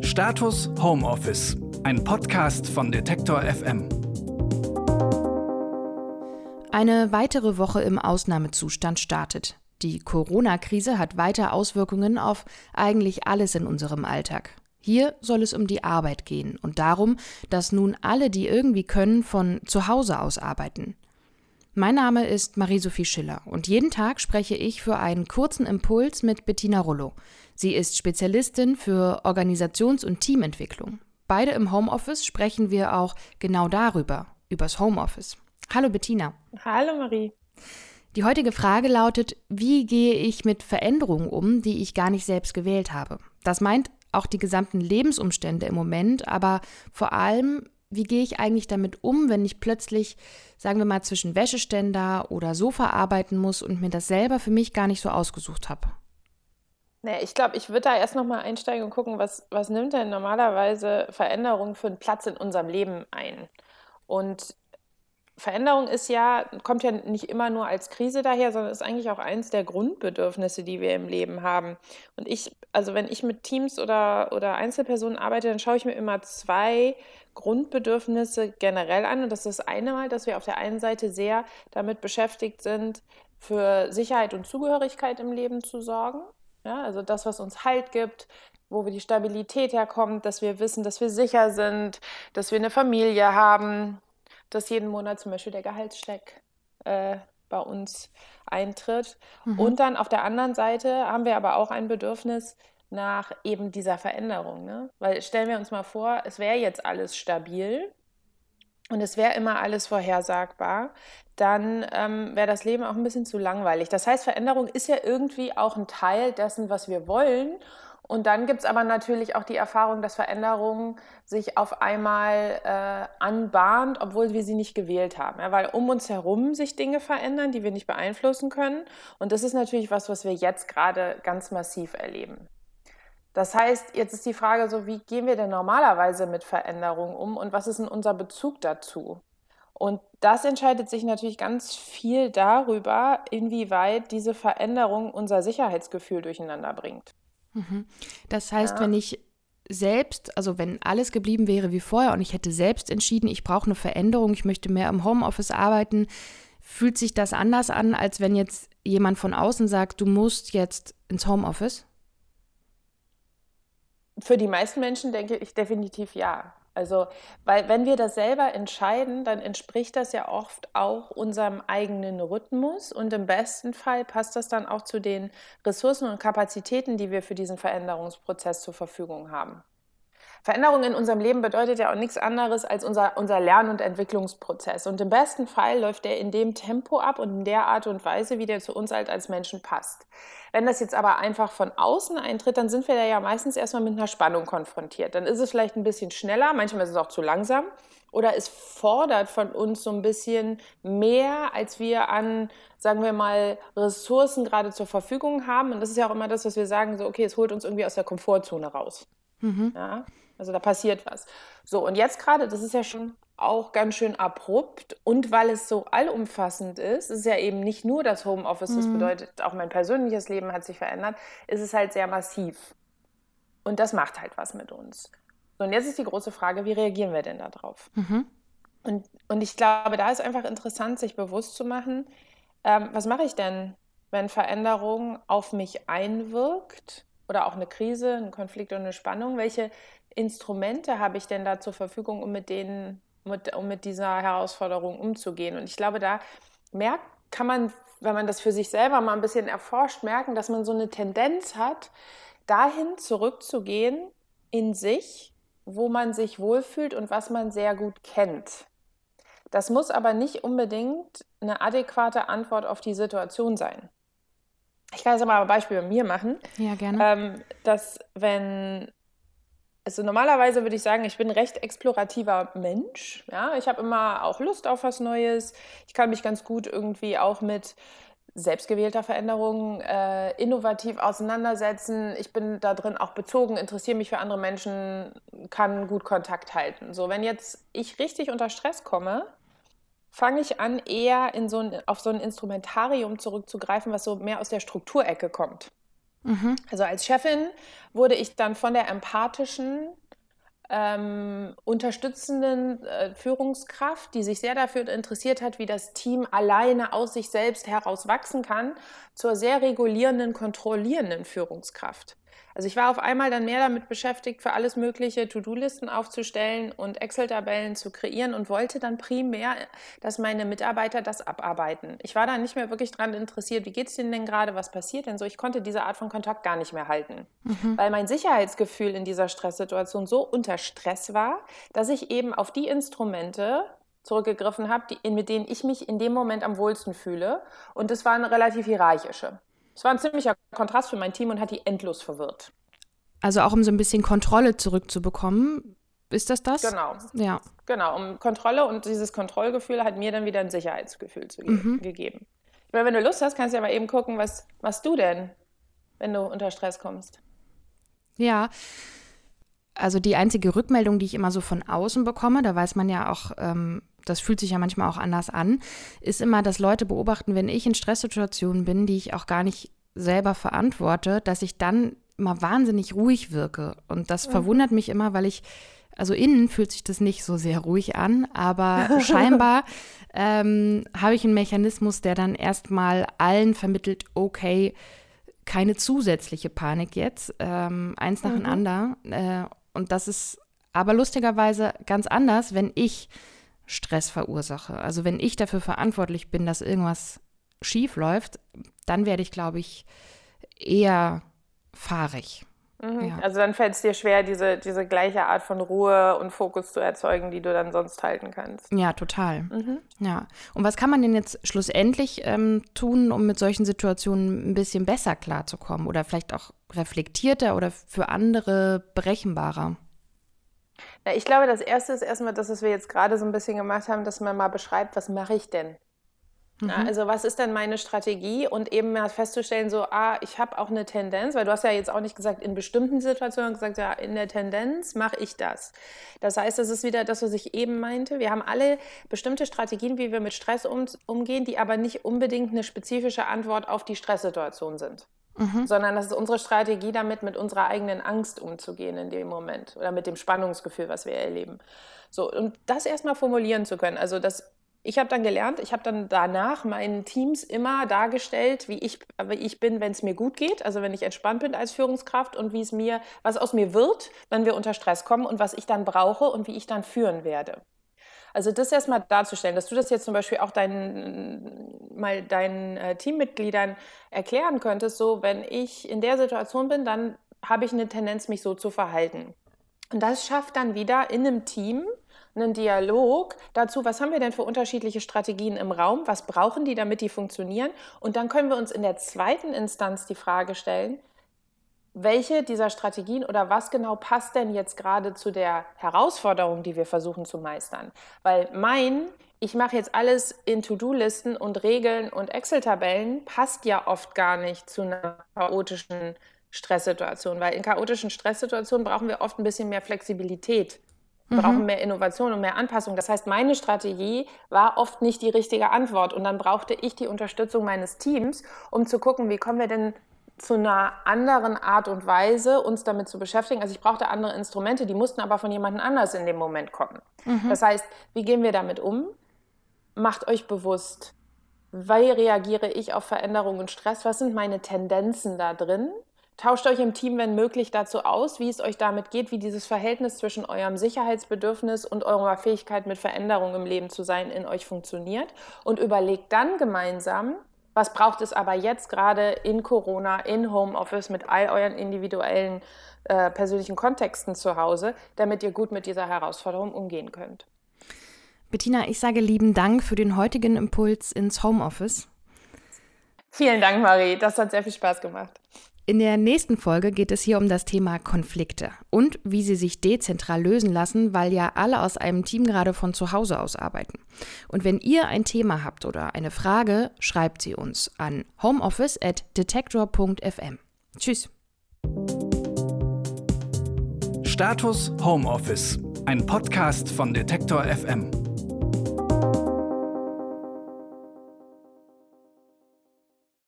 Status Homeoffice, ein Podcast von Detektor FM. Eine weitere Woche im Ausnahmezustand startet. Die Corona-Krise hat weiter Auswirkungen auf eigentlich alles in unserem Alltag. Hier soll es um die Arbeit gehen und darum, dass nun alle, die irgendwie können, von zu Hause aus arbeiten. Mein Name ist Marie-Sophie Schiller und jeden Tag spreche ich für einen kurzen Impuls mit Bettina Rollo. Sie ist Spezialistin für Organisations- und Teamentwicklung. Beide im Homeoffice sprechen wir auch genau darüber, übers Homeoffice. Hallo Bettina. Hallo Marie. Die heutige Frage lautet, wie gehe ich mit Veränderungen um, die ich gar nicht selbst gewählt habe? Das meint auch die gesamten Lebensumstände im Moment, aber vor allem, wie gehe ich eigentlich damit um, wenn ich plötzlich, sagen wir mal, zwischen Wäscheständer oder Sofa arbeiten muss und mir das selber für mich gar nicht so ausgesucht habe? Naja, ich glaube, ich würde da erst nochmal einsteigen und gucken, was nimmt denn normalerweise Veränderung für einen Platz in unserem Leben ein? Und Veränderung kommt ja nicht immer nur als Krise daher, sondern ist eigentlich auch eins der Grundbedürfnisse, die wir im Leben haben. Und wenn ich mit Teams oder Einzelpersonen arbeite, dann schaue ich mir immer zwei Grundbedürfnisse generell an. Und das ist das eine Mal, dass wir auf der einen Seite sehr damit beschäftigt sind, für Sicherheit und Zugehörigkeit im Leben zu sorgen. Ja, also das, was uns Halt gibt, wo wir die Stabilität herkommt, dass wir wissen, dass wir sicher sind, dass wir eine Familie haben, dass jeden Monat zum Beispiel der Gehaltscheck bei uns eintritt. Und dann auf der anderen Seite haben wir aber auch ein Bedürfnis nach eben dieser Veränderung. Ne? Weil stellen wir uns mal vor, es wäre jetzt alles stabil und es wäre immer alles vorhersagbar, dann wäre das Leben auch ein bisschen zu langweilig. Das heißt, Veränderung ist ja irgendwie auch ein Teil dessen, was wir wollen. Und dann gibt es aber natürlich auch die Erfahrung, dass Veränderung sich auf einmal anbahnt, obwohl wir sie nicht gewählt haben. Ja, weil um uns herum sich Dinge verändern, die wir nicht beeinflussen können. Und das ist natürlich was wir jetzt gerade ganz massiv erleben. Das heißt, jetzt ist die Frage so, wie gehen wir denn normalerweise mit Veränderungen um und was ist denn unser Bezug dazu? Und das entscheidet sich natürlich ganz viel darüber, inwieweit diese Veränderung unser Sicherheitsgefühl durcheinander bringt. Das heißt, wenn ich selbst, also wenn alles geblieben wäre wie vorher und ich hätte selbst entschieden, ich brauche eine Veränderung, ich möchte mehr im Homeoffice arbeiten, fühlt sich das anders an, als wenn jetzt jemand von außen sagt, du musst jetzt ins Homeoffice? Für die meisten Menschen denke ich definitiv ja. Also, weil wenn wir das selber entscheiden, dann entspricht das ja oft auch unserem eigenen Rhythmus und im besten Fall passt das dann auch zu den Ressourcen und Kapazitäten, die wir für diesen Veränderungsprozess zur Verfügung haben. Veränderung in unserem Leben bedeutet ja auch nichts anderes als unser Lern- und Entwicklungsprozess. Und im besten Fall läuft der in dem Tempo ab und in der Art und Weise, wie der zu uns halt als Menschen passt. Wenn das jetzt aber einfach von außen eintritt, dann sind wir da ja meistens erstmal mit einer Spannung konfrontiert. Dann ist es vielleicht ein bisschen schneller, manchmal ist es auch zu langsam. Oder es fordert von uns so ein bisschen mehr, als wir an, sagen wir mal, Ressourcen gerade zur Verfügung haben. Und das ist ja auch immer das, was wir sagen, so okay, es holt uns irgendwie aus der Komfortzone raus. Ja, also da passiert was. So, und jetzt gerade, das ist ja schon auch ganz schön abrupt. Und weil es so allumfassend ist, ist ja eben nicht nur das Homeoffice, das bedeutet, auch mein persönliches Leben hat sich verändert, ist es halt sehr massiv. Und das macht halt was mit uns. So, und jetzt ist die große Frage, wie reagieren wir denn da drauf? Und ich glaube, da ist einfach interessant, sich bewusst zu machen, was mache ich denn, wenn Veränderung auf mich einwirkt? Oder auch eine Krise, ein Konflikt und eine Spannung. Welche Instrumente habe ich denn da zur Verfügung, um mit dieser Herausforderung umzugehen? Und ich glaube, da kann man, wenn man das für sich selber mal ein bisschen erforscht, merken, dass man so eine Tendenz hat, dahin zurückzugehen in sich, wo man sich wohlfühlt und was man sehr gut kennt. Das muss aber nicht unbedingt eine adäquate Antwort auf die Situation sein. Ich kann jetzt mal ein Beispiel bei mir machen. Ja, gerne. Also normalerweise würde ich sagen, ich bin ein recht explorativer Mensch. Ja? Ich habe immer auch Lust auf was Neues. Ich kann mich ganz gut irgendwie auch mit selbstgewählter Veränderung innovativ auseinandersetzen. Ich bin da drin auch bezogen, interessiere mich für andere Menschen, kann gut Kontakt halten. So, wenn jetzt ich richtig unter Stress komme, fange ich an, eher auf so ein Instrumentarium zurückzugreifen, was so mehr aus der Strukturecke kommt. Also als Chefin wurde ich dann von der empathischen unterstützenden Führungskraft, die sich sehr dafür interessiert hat, wie das Team alleine aus sich selbst heraus wachsen kann, zur sehr regulierenden, kontrollierenden Führungskraft. Also ich war auf einmal dann mehr damit beschäftigt, für alles mögliche To-Do-Listen aufzustellen und Excel-Tabellen zu kreieren und wollte dann primär, dass meine Mitarbeiter das abarbeiten. Ich war da nicht mehr wirklich daran interessiert, wie geht es denen denn gerade, was passiert denn so. Ich konnte diese Art von Kontakt gar nicht mehr halten, weil mein Sicherheitsgefühl in dieser Stresssituation so unter Stress war, dass ich eben auf die Instrumente zurückgegriffen habe, mit denen ich mich in dem Moment am wohlsten fühle. Und das waren relativ hierarchische. Es war ein ziemlicher Kontrast für mein Team und hat die endlos verwirrt. Also auch um so ein bisschen Kontrolle zurückzubekommen, ist das? Genau. Ja. Genau, um Kontrolle, und dieses Kontrollgefühl hat mir dann wieder ein Sicherheitsgefühl gegeben. Ich meine, wenn du Lust hast, kannst du ja mal eben gucken, was machst du denn, wenn du unter Stress kommst? Ja, also die einzige Rückmeldung, die ich immer so von außen bekomme, da weiß man ja auch, das fühlt sich ja manchmal auch anders an, ist immer, dass Leute beobachten, wenn ich in Stresssituationen bin, die ich auch gar nicht selber verantworte, dass ich dann immer wahnsinnig ruhig wirke. Und das verwundert mich immer, weil also innen fühlt sich das nicht so sehr ruhig an, aber scheinbar habe ich einen Mechanismus, der dann erstmal allen vermittelt, okay, keine zusätzliche Panik jetzt, eins nach dem anderen. Und das ist aber lustigerweise ganz anders, wenn ich Stress verursache. Also wenn ich dafür verantwortlich bin, dass irgendwas schief läuft, dann werde ich, glaube ich, eher fahrig. Ja. Also dann fällt es dir schwer, diese gleiche Art von Ruhe und Fokus zu erzeugen, die du dann sonst halten kannst. Ja, total. Ja. Und was kann man denn jetzt schlussendlich tun, um mit solchen Situationen ein bisschen besser klarzukommen oder vielleicht auch reflektierter oder für andere berechenbarer? Ja, ich glaube, das Erste ist erstmal das, was wir jetzt gerade so ein bisschen gemacht haben, dass man mal beschreibt, was mache ich denn? Ja, also was ist denn meine Strategie? Und eben mal festzustellen, so, ich habe auch eine Tendenz, weil du hast ja jetzt auch nicht gesagt, in bestimmten Situationen gesagt, ja, in der Tendenz mache ich das. Das heißt, das ist wieder das, was ich eben meinte. Wir haben alle bestimmte Strategien, wie wir mit Stress umgehen, die aber nicht unbedingt eine spezifische Antwort auf die Stresssituation sind. Sondern das ist unsere Strategie, damit mit unserer eigenen Angst umzugehen in dem Moment oder mit dem Spannungsgefühl, was wir erleben. So, und das erstmal formulieren zu können. Also ich habe dann gelernt, ich habe dann danach meinen Teams immer dargestellt, wie ich bin, wenn es mir gut geht, also wenn ich entspannt bin als Führungskraft und was aus mir wird, wenn wir unter Stress kommen und was ich dann brauche und wie ich dann führen werde. Also das erstmal darzustellen, dass du das jetzt zum Beispiel auch deinen Teammitgliedern erklären könntest, so wenn ich in der Situation bin, dann habe ich eine Tendenz, mich so zu verhalten. Und das schafft dann wieder in einem Team einen Dialog dazu, was haben wir denn für unterschiedliche Strategien im Raum, was brauchen die, damit die funktionieren, und dann können wir uns in der zweiten Instanz die Frage stellen, welche dieser Strategien oder was genau passt denn jetzt gerade zu der Herausforderung, die wir versuchen zu meistern? Weil ich mache jetzt alles in To-Do-Listen und Regeln und Excel-Tabellen, passt ja oft gar nicht zu einer chaotischen Stresssituation, weil in chaotischen Stresssituationen brauchen wir oft ein bisschen mehr Flexibilität. Wir brauchen mehr Innovation und mehr Anpassung. Das heißt, meine Strategie war oft nicht die richtige Antwort. Und dann brauchte ich die Unterstützung meines Teams, um zu gucken, wie kommen wir denn zu einer anderen Art und Weise, uns damit zu beschäftigen. Also ich brauchte andere Instrumente, die mussten aber von jemand anders in dem Moment kommen. Das heißt, wie gehen wir damit um? Macht euch bewusst, wie reagiere ich auf Veränderungen und Stress? Was sind meine Tendenzen da drin? Tauscht euch im Team, wenn möglich, dazu aus, wie es euch damit geht, wie dieses Verhältnis zwischen eurem Sicherheitsbedürfnis und eurer Fähigkeit, mit Veränderungen im Leben zu sein, in euch funktioniert. Und überlegt dann gemeinsam, was braucht es aber jetzt gerade in Corona, in Homeoffice, mit all euren individuellen persönlichen Kontexten zu Hause, damit ihr gut mit dieser Herausforderung umgehen könnt. Bettina, ich sage lieben Dank für den heutigen Impuls ins Homeoffice. Vielen Dank, Marie. Das hat sehr viel Spaß gemacht. In der nächsten Folge geht es hier um das Thema Konflikte und wie sie sich dezentral lösen lassen, weil ja alle aus einem Team gerade von zu Hause aus arbeiten. Und wenn ihr ein Thema habt oder eine Frage, schreibt sie uns an homeoffice@detektor.fm. Tschüss. Status Homeoffice, ein Podcast von Detektor FM.